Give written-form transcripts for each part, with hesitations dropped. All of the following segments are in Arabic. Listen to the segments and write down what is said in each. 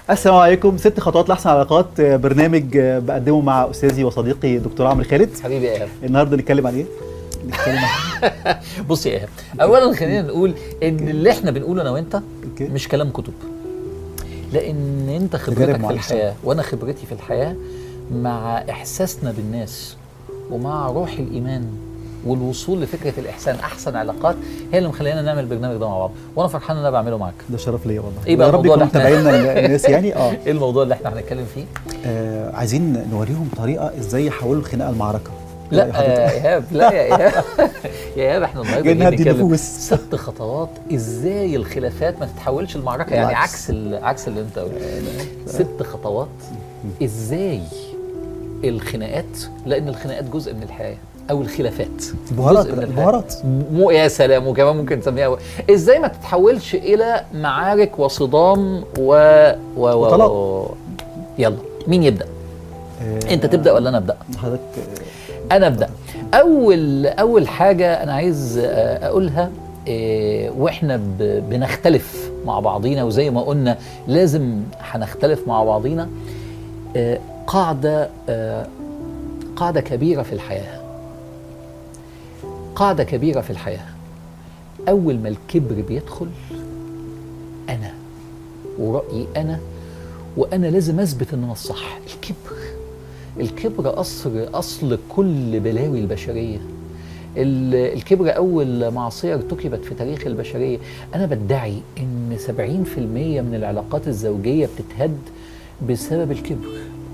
السلام عليكم. 6 خطوات لاحسن علاقات، برنامج بقدمه مع استاذي وصديقي دكتور عمرو خالد. حبيبي يا ايهاب، النهارده نتكلم عن ايه؟ بص يا ايهاب، اولا خلينا نقول ان اللي احنا بنقوله انا وانت مش كلام كتب، لان انت خبرتك في الحياه وانا خبرتي في الحياه مع احساسنا بالناس ومع روح الايمان والوصول لفكره الاحسان، احسن علاقات هي اللي مخلينا نعمل البرنامج ده مع بعض، وانا فرحان ان انا بعمله معاك. ده شرف ليا والله. ايه بقى يا رب يكونوا متابعينا الناس يعني ايه الموضوع اللي احنا هنتكلم فيه؟ عايزين نوريهم طريقه ازاي يحولوا الخناقه لمعركه. لا يا ايهاب، لا يا ايهاب يا ايهاب، احنا النهارده بنتكلم 6 خطوات ازاي الخلافات ما تتحولش لمعركه، يعني عكس اللي انت قلته. 6 خطوات ازاي الخناقات، لان الخناقات جزء من الحياه، او الخلافات بهارات يا سلام، وكمان ممكن نسميها ازاي ما تتحولش الى معارك وصدام وطلاق. يلا مين يبدا؟ انت تبدا ولا انا ابدا؟ حضرتك. انا ابدا. اول حاجه انا عايز اقولها، واحنا بنختلف مع بعضينا، وزي ما قلنا لازم هنختلف مع بعضينا، قاعده كبيره في الحياه، قاعده كبيره في الحياه. اول ما الكبر بيدخل، انا ورأيي انا، وانا لازم اثبت ان انا الصح. الكبر اصل كل بلاوي البشريه. الكبر اول معصيه ارتكبت في تاريخ البشريه. انا بدعي ان 70% من العلاقات الزوجيه بتتهد بسبب الكبر.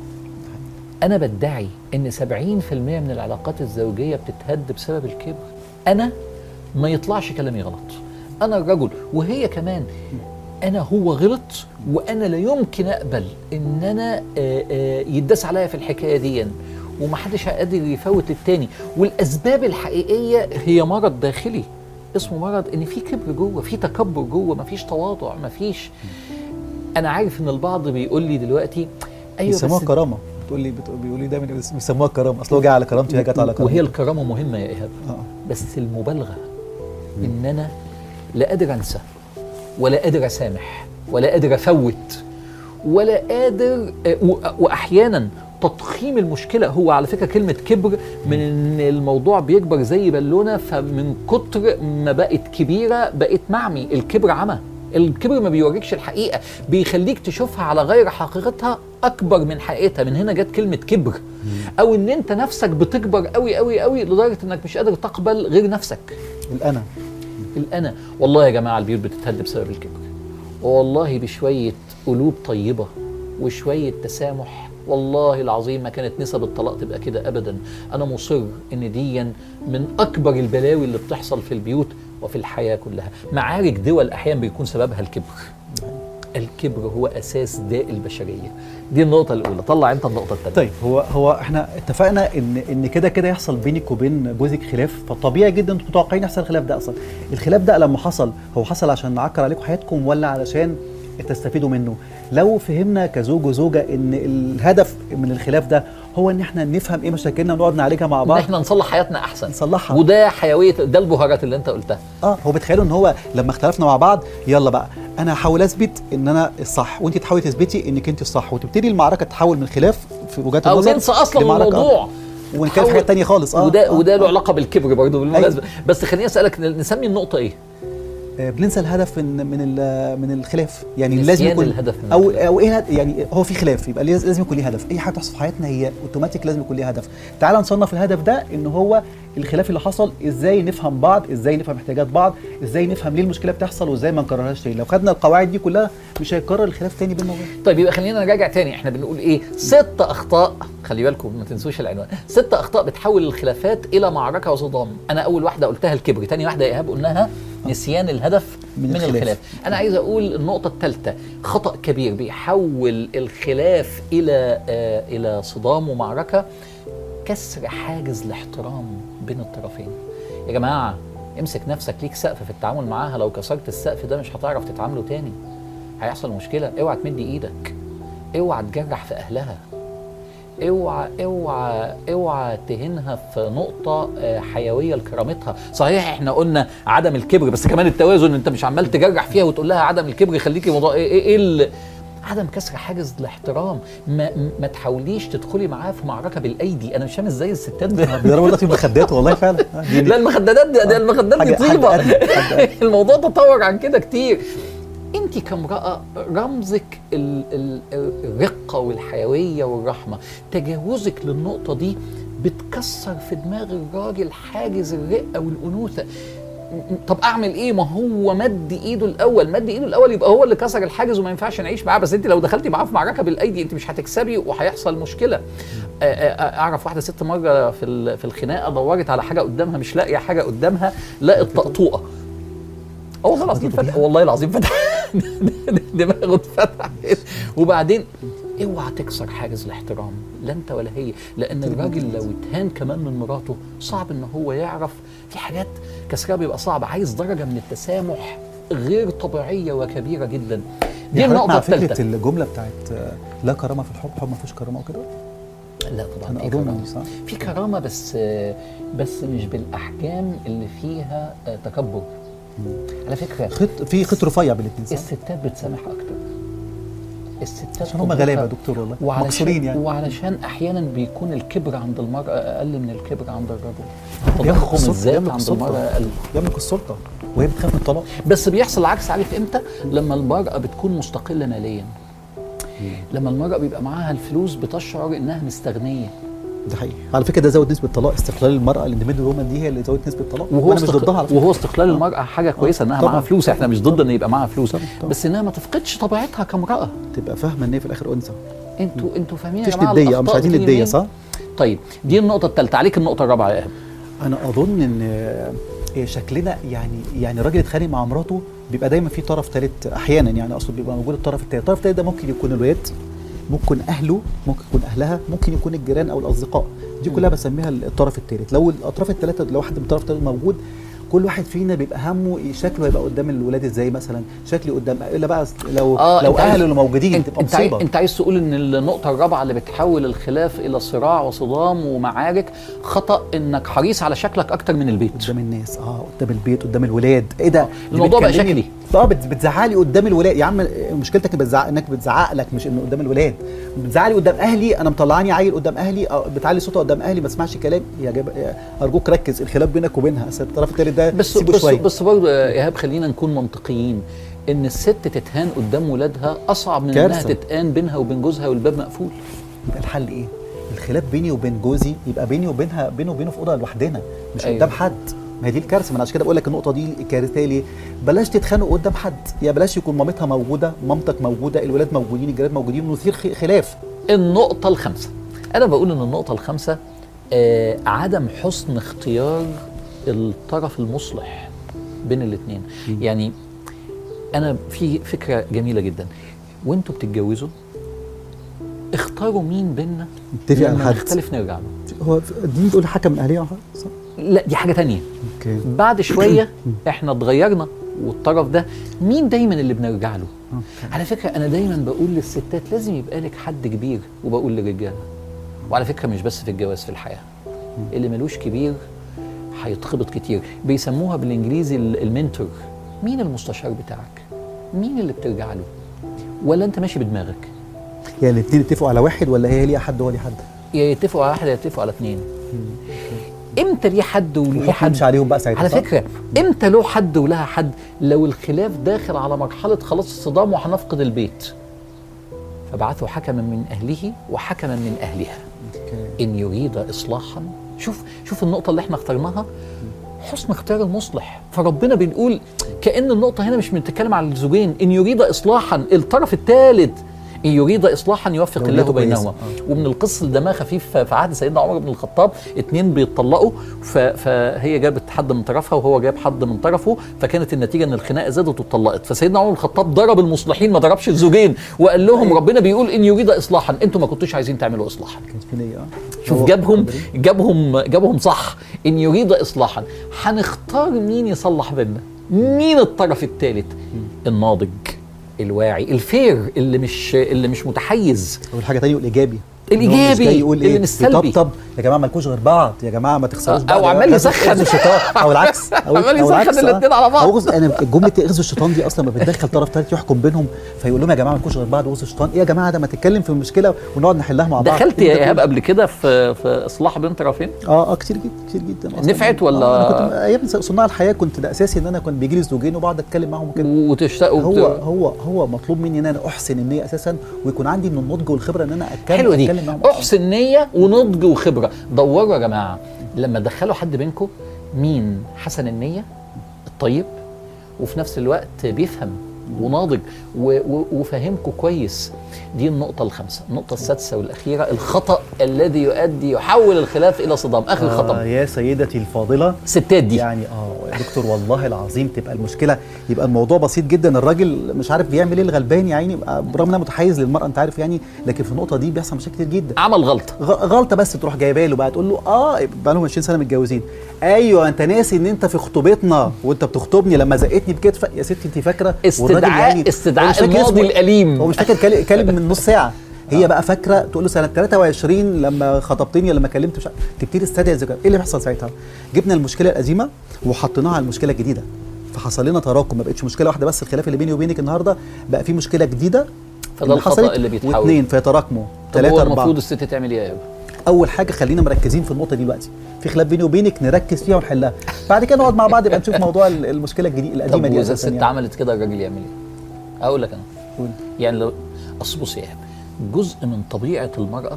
انا بدعي ان 70% من العلاقات الزوجيه بتتهد بسبب الكبر. انا ما يطلعش كلامي غلط، انا الرجل وهي كمان، أنا هو غلط، وأنا لا يمكن أقبل إن أنا يداس عليا في الحكاية دي، ومحدش قادر يفوت التاني. والأسباب الحقيقية هي مرض داخلي اسمه مرض إن في كبر جوه، في تكبر جوه، مفيش تواضع، مفيش. أنا عارف إن البعض بيقول لي دلوقتي أيوة بيسموها كرامة، بيقول لي دايما بيسموها كرامة، أصل هو جاي على كرامتي وهي جت على كرامتي. وهي الكرامة مهمة يا إيهاب، بس المبالغة إن أنا لا قادر أنسى، ولا قادر أسامح، ولا قادر أفوت، ولا قادر، وأحيانا تضخيم المشكلة. هو على فكرة كلمة كبر من إن الموضوع بيكبر زي بالونة، فمن كتر ما بقت كبيرة بقت معمي. الكبر عمى، الكبر ما بيوريكش الحقيقة، بيخليك تشوفها على غير حقيقتها أكبر من حقيقتها. من هنا جت كلمة كبر، أو إن أنت نفسك بتكبر قوي قوي قوي لدرجة إنك مش قادر تقبل غير نفسك. الأنا. والله يا جماعة البيوت بتتهد بسبب الكبر، والله بشوية قلوب طيبة وشوية تسامح والله العظيم ما كانت نسب الطلاق تبقى كده أبدا. أنا مصر إن دي من أكبر البلاوي اللي بتحصل في البيوت وفي الحياة كلها. معارك دول أحيانا بيكون سببها الكبر. الكبر هو أساس داء البشرية. دي النقطة الأولى. طلع أنت النقطة الثانية. طيب هو احنا اتفقنا ان كده يحصل بينك وبين جوزك خلاف، فطبيعي جدا انتوا متوقعين يحصل الخلاف ده. اصلا الخلاف ده لما حصل، هو حصل عشان نعكر عليكم حياتكم ولا علشان تستفيدوا منه؟ لو فهمنا كزوج وزوجة ان الهدف من الخلاف ده هو ان احنا نفهم ايه مشاكلنا ونقعد نعالجها مع بعض، ان احنا نصلح حياتنا احسن، نصلحها، وده حيوية، ده البهارات اللي انت قلتها. هو بتخيلوا ان هو لما اختلفنا مع بعض، يلا بقى انا هحاول اثبت ان انا الصح وانت تحاولي تثبتي انك انت الصح، وتبتدي المعركه تتحول من خلاف في وجهات النظر او ننسى اصلا الموضوع ونتكلم في حاجه ثانيه خالص. وده له علاقه بالكبر برضه بالمناسبه. بس خليني اسالك، نسمي النقطه ايه؟ بننسى الهدف من الخلاف، يعني لازم يكون الهدف او ايه، يعني هو في خلاف يبقى لازم يكون ليه هدف. اي حاجه تحصل في حياتنا هي اوتوماتيك لازم يكون ليها هدف. تعال نصنف الهدف ده ان هو الخلاف اللي حصل، ازاي نفهم بعض، ازاي نفهم احتياجات بعض، ازاي نفهم ليه المشكله بتحصل، وازاي ما نكررهاش تاني. لو خدنا القواعد دي كلها مش هيتكرر الخلاف تاني بيننا وبين. طيب يبقى خلينا نراجع تاني. احنا بنقول ايه؟ 6 اخطاء، خلي بالكم ما تنسوش العنوان. 6 اخطاء بتحول الخلافات الى معركه وصدام. انا اول واحده قلتها الكبر، تاني واحده يا ايهاب قلناها نسيان الهدف من الخلاف. انا عايز اقول النقطه الثالثه، خطأ كبير بيحول الخلاف الى صدام ومعركه، كسر حاجز الاحترام بين الطرفين. يا جماعه امسك نفسك، ليك سقف في التعامل معاها، لو كسرت السقف ده مش هتعرف تتعاملوا تاني، هيحصل مشكله. اوعى تمد ايدك، اوعى تجرح في اهلها، اوعى تهينها في نقطة حيوية لكرامتها. صحيح احنا قلنا عدم الكبر، بس كمان التوازن، انت مش عمال تجرح فيها وتقول لها عدم الكبر، خليكي موضوع عدم كسر حاجز الاحترام. ما تحاوليش تدخلي معاه في معركه بالايدي. انا مش فاهم ازاي الستات بيضربوا دلوقتي المخدات والله فعلا. لا المخدات دي المخدات دي طيبه. الموضوع تطور عن كده كتير. انت كامرأة رمزك الرقة والحيوية والرحمة، تجاوزك للنقطة دي بتكسر في دماغ الراجل حاجز الرقة والأنوثة. طب اعمل ايه؟ ما هو مد ايده الاول يبقى هو اللي كسر الحاجز وما ينفعش نعيش معاه. بس انت لو دخلتي معاه في معركة بالايدي انت مش هتكسبي وهيحصل مشكلة. اعرف واحدة ست مرة في الخناقة دورت على حاجة قدامها، مش لاقية حاجة قدامها، لقت طقطوقة. والله العظيم فتح، والله العظيم فتح دماغه اتفتحت. وبعدين اوعى تكسر حاجز الاحترام، لا انت ولا هي، لان الراجل لو اتهان كمان من مراته صعب ان هو يعرف في حاجات كسرها بيبقى صعب. عايز درجه من التسامح غير طبيعيه وكبيره جدا. دي النقطه الثالثه. فكره الجمله بتاعت لا كرامه في الحب ما فيش كرامه وكده. لا طبعا في كرامه، في كرامه بس مش بالاحجام اللي فيها تكبر. على فكره في خط رفيع بالاثنين. الستات بتسامح اكتر. الستات عشان هم غلابه يا دكتور والله، مكسورين يعني. وعلشان احيانا بيكون الكبر عند المراه اقل من الكبر عند الرجل. تضخم الذات عند المراه اقل. يملك السلطه وهي بتخاف من الطلاق. بس بيحصل العكس. عارف امتى؟ لما المراه بتكون مستقله ماليا. لما المراه بيبقى معاها الفلوس بتشعر انها مستغنيه. ده حقيقي على فكره، ده زود نسبه الطلاق. استقلال المراه الاندبندنت وومن دي هي اللي زودت نسبه الطلاق، وانا مش ضدها على فكره. وهو استقلال المراه حاجه كويسه انها معاها فلوس، احنا مش ضد ان يبقى معاها فلوس، بس انها ما تفقدش طبيعتها كامراه، تبقى فاهمه ان هي في الاخر انثى. انتوا فاهمين يا جماعه؟ مش عايزين نديه صح؟ طيب دي النقطه الثالثه. عليك النقطه الرابعه يا ايهاب. انا اظن ان شكلنا يعني الراجل يتخانق مع مراته بيبقى دايما في طرف ثالث احيانا، يعني اقصد بيبقى موجود الطرف الثالث. الطرف الثالث ده ممكن يكون الولاد، ممكن اهله، ممكن يكون اهلها، ممكن يكون الجيران او الاصدقاء. دي كلها بسميها الطرف الثالث. لو الاطراف الثلاثه، لو واحد من الطرف الثالث موجود، كل واحد فينا بيبقى همه شكله هيبقى قدام الولاد ازاي مثلا، شكلي قدام، الا بقى لو اهله اللي موجودين تبقى مصيبه. انت عايز تقول ان النقطه الرابعه اللي بتحول الخلاف الى صراع وصدام ومعارك، خطا انك حريص على شكلك اكتر من البيت قدام الناس. قدام البيت، قدام الولاد. ايه ده؟ الموضوع بقى شكلي. بتزعلي قدام الولاد يا عم. مشكلتك انك بتزعق لك، مش انه قدام الولاد. بتزعلي قدام اهلي، انا مطلعاني عيل قدام اهلي، بتعلي صوتها قدام اهلي، ما اسمعش كلام. ارجوك ركز، الخلاف بينك وبينها. الطرف الثالث ده بس برضه يا ايهاب خلينا نكون منطقيين، ان الست تتهان قدام ولادها اصعب من انها تتهان بينها وبين جوزها والباب مقفول. يبقى الحل ايه؟ الخلاف بيني وبين جوزي يبقى بيني وبينها، بينه وبينه في اوضه لوحدنا، مش قدام حد. ما هي دي الكارثه. من عشان كده بقول لك النقطه دي كارثه. ليه؟ بلاش تتخانقوا قدام حد، يا بلاش يكون مامتها موجوده، مامتك موجوده، الولاد موجودين، الجيران موجودين، ونثير خلاف. النقطه الخامسه، انا بقول ان النقطه الخامسه عدم حسن اختيار الطرف المصلح بين الاثنين. يعني انا في فكره جميله جدا، وانتوا بتتجوزوا اختاروا مين بيننا نتفق على حد نختلف نرجع له. هو دي بتقول حكم اهليه صح؟ لا دي حاجه تانية. بعد شويه احنا اتغيرنا، والطرف ده مين دايما اللي بنرجع له؟ على فكره انا دايما بقول للستات لازم يبقى لك حد كبير، وبقول للرجاله، وعلى فكره مش بس في الجواز، في الحياه اللي ملوش كبير هيتخبط كتير. بيسموها بالانجليزي المنتور. مين المستشار بتاعك؟ مين اللي بترجع له؟ ولا انت ماشي بدماغك؟ يعني الاثنين يتفقوا على واحد، ولا هي ليها حد وهو ليه حد؟ يا يتفقوا على واحد يا يتفقوا على اثنين. امتى ليه حد وليه حد؟ عليهم بقى ساعتها. على فكره امتى له حد ولها حد؟ لو الخلاف داخل على مرحله خلاص الصدام وهنفقد البيت، فبعثوا حكما من اهله وحكما من اهلها. ان يريد اصلاحا. شوف النقطه اللي احنا اخترناها، حسن اختيار المصلح. فربنا بنقول كأن النقطه هنا مش بنتكلم على الزوجين. ان يريد اصلاحا، الطرف الثالث إن يريد إصلاحا يوفق الله بينهما. ومن القصة اللي دمها خفيف في عهد سيدنا عمر بن الخطاب، 2 بيتطلقوا، فهي جابت حد من طرفها وهو جاب حد من طرفه، فكانت النتيجة إن الخناقة زادت واتطلقت. فسيدنا عمر بن الخطاب ضرب المصلحين، ما ضربش الزوجين، وقال لهم ربنا بيقول إن يريد إصلاحا، أنتوا ما كنتوش عايزين تعملوا إصلاحا. شوف جابهم صح. إن يريد إصلاحا. هنختار مين يصلح بيننا؟ مين الطرف الثالث؟ الناضج، الواعي، الفير، اللي مش متحيز. والحاجه ثانيه الايجابي. الايجابي يقول اللي مش سلبي. يطبطب يا جماعه مالكوش غير بعض، يا جماعه ما تخسروش بعض، او عمال يسخن الشيطان او العكس، عمال يسخن الاثنين على بعض. انا جمله اغزو الشيطان دي اصلا ما بتدخل طرف ثالث يحكم بينهم، فيقول لهم يا جماعه مالكوش غير بعض واغزو الشيطان. ايه يا جماعه ده، ما تتكلم في المشكله ونقعد نحلها مع بعض. دخلت يا ايهاب قبل كده في اصلاح بين طرفين؟ كتير جدا كتير جدا. نفعت ولا؟ انا كنت ايام صناع الحياه كنت ده اساسي، ان انا كنت بيجي لي زوجين وبقعد اتكلم معاهم كده هو مطلوب مني ان انا احسن النيه اساسا، ويكون عندي من النضج والخبره ان انا اتكلم معاهم. احسن نيه ونضج وخبره. دوروا يا جماعه لما تدخلوا حد بينكم مين حسن النيه الطيب وفي نفس الوقت بيفهم وناضج وفهمكم كويس. دي النقطة الخامسة. النقطة السادسة والأخيرة، الخطأ الذي يحول الخلاف إلى صدام. آخر خطأ يا سيدتي الفاضلة، ستات دي يعني يا دكتور والله العظيم تبقى المشكلة، يبقى الموضوع بسيط جدا، الراجل مش عارف بيعمل ايه الغلبان يا عيني، برغم انها متحيز للمرأة انت عارف يعني، لكن في النقطة دي بيحصل مشاكل كتير جدا. عمل غلطة بس تروح جايبه له بقى تقول له بقى لهم 20 سنة متجوزين، ايوه انت ناسي ان انت في خطوبتنا وانت بتخطبني لما زقتني بكتفك يا ستي انت فاكرة. استدعاء الماضي الأليم. هو مش فاكر كلم من نص ساعة، هي بقى فاكره تقول له سنه 23 لما خطبتني لما كلمت تبتدي تستدعي الذكريات. ايه اللي بيحصل ساعتها؟ جبنا المشكله القديمه وحطيناها على المشكله الجديده، فحصل لنا تراكم، ما بقتش مشكله واحده بس. الخلاف اللي بيني وبينك النهارده بقى في مشكله جديده، فده الخطا اللي بيتحول واثنين فيتراكموا 3 4. المفروض الست تعمل ايه؟ اول حاجه خلينا مركزين في النقطه دي دلوقتي، في خلاف بيني وبينك نركز فيها ونحلها، بعد كده نقعد مع بعض يبقى نشوف موضوع المشكله القديمه دي. طب اذا الست عملت كده الراجل يعمل ايه؟ اقول لك انا يعني لو بص يا ايهاب، جزء من طبيعة المرأة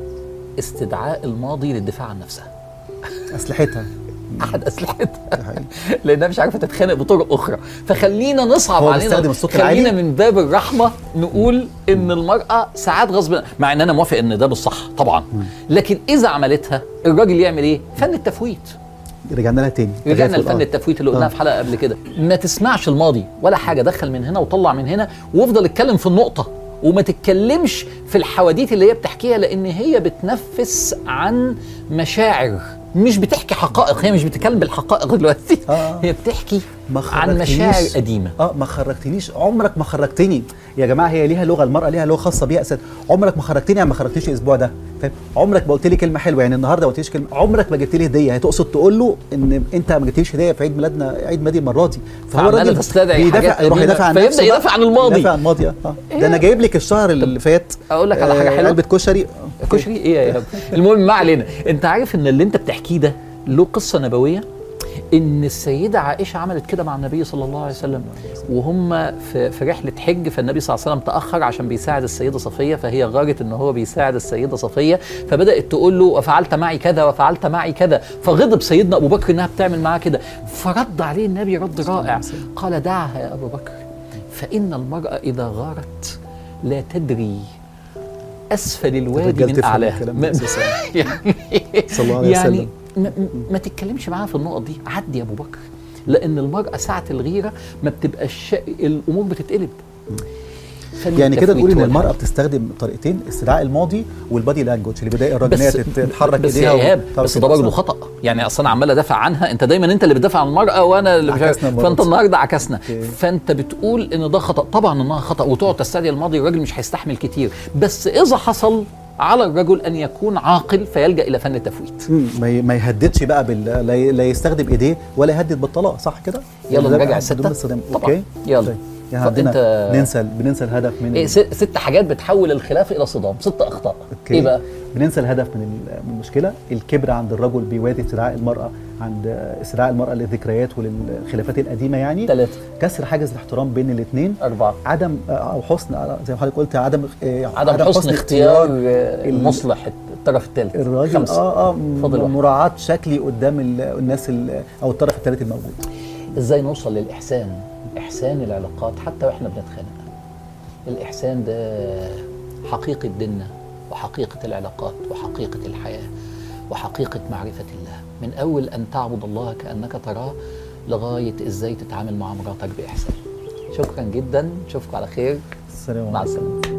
استدعاء الماضي للدفاع عن نفسها. أسلحتها أحد أسلحتها لأنها مش عارفة تتخانق بطرق أخرى، فخلينا نصعب علينا، خلينا من باب الرحمة نقول إن المرأة ساعات غصب، مع إن أنا موافق إن ده بالصح طبعا، لكن إذا عملتها الراجل يعمل إيه؟ فن التفويت. رجعنا لها تاني، رجعنا لفن التفويت اللي قلناها في حلقة قبل كده. ما تسمعش الماضي ولا حاجة، دخل من هنا وطلع من هنا وافضل اتكلم في النقطة، وما تتكلمش في الحواديت اللي هي بتحكيها، لان هي بتنفس عن مشاعر، مش بتحكي حقائق. هي مش بتتكلم بالحقائق دلوقتي، هي بتحكي عن مشاعر قديمه. ما خرجتنيش، عمرك ما خرجتني يا جماعه. هي ليها لغه، المراه ليها لغه خاصه بيها اساسا. عمرك ما خرجتني، يعني ما خرجتيش الاسبوع ده، فاهم؟ عمرك ما قلت لي كلمه حلوه، يعني النهارده ما قلتليش كلمه، عمرك ما جبت لي هديه. هي تقصد تقول له ان انت ما جبتليش هديه في عيد ميلادنا، عيد ميلادي المره دي، فهو الراجل يروح يدافع عن نفسه، فيبدا يدافع عن الماضي. يدافع عن الماضي. ده انا جايب لك الشهر اللي فات، اقول لك على حاجه حلوه، علبه كشري. كشري ايه يا ايهاب؟ المهم ما علينا. انت عارف ان اللي انت بتحكيه ده له قصه نبويه، ان السيده عائشه عملت كده مع النبي صلى الله عليه وسلم وهم في رحله حج، فالنبي صلى الله عليه وسلم تاخر عشان بيساعد السيده صفيه، فهي غارت ان هو بيساعد السيده صفيه، فبدات تقول له وفعلت معي كذا وفعلت معي كذا، فغضب سيدنا ابو بكر انها بتعمل معاه كده، فرد عليه النبي رد رائع، قال دعها يا ابو بكر، فان المراه اذا غارت لا تدري اسفل الوادي من اعلاها. يعني ما تتكلمش معاها في النقط دي، عدي يا ابو بكر، لان المراه ساعه الغيره ما بتبقاش الامور بتتقلب. يعني كده تقول ان المراه بتستخدم طريقتين، استدعاء الماضي والبادي لانجوج، اللي بدايه الراجل ان هي تتحرك ايديها. بس ده برضه خطا، يعني اصل انا عمال ادافع عنها، انت دايما انت اللي بتدافع عن المراه وانا اللي مش عارف، فانت النهارده عكسنا. فانت بتقول ان ده خطا، طبعا انها خطا، وتقعد تستدعي الماضي، الراجل مش هيستحمل كتير، بس اذا حصل على الرجل ان يكون عاقل فيلجا الى فن التفويت. ما يهددش بقى لا يستخدم ايديه ولا يهدد بالطلاق، صح كده؟ يلا نراجع السته. اوكي يلا. يعني عندنا بننسى الهدف من 6 حاجات بتحول الخلاف الى صدام، 6 اخطاء. ايه بقى؟ بننسى الهدف من المشكله، الكبر عند الرجل بيوادي استدعاء المراه، عند استدعاء المراه للذكريات وللخلافات القديمه يعني. 3 كسر حاجز الاحترام بين الاثنين. 4 عدم او حسن، زي ما حضرتك قلت، عدم حسن اختيار المصلح الطرف الثالث. الراجل 5 مراعاة شكلي قدام الناس او الطرف الثالث الموجود. ازاي نوصل للاحسان؟ إحسان العلاقات حتى وإحنا بنتخانق. الإحسان ده حقيقة ديننا وحقيقة العلاقات وحقيقة الحياة وحقيقة معرفة الله، من أول أن تعبد الله كأنك تراه لغاية إزاي تتعامل مع مراتك بإحسان. شكرا جدا، نشوفكم على خير. السلام عليكم. مع السلامة.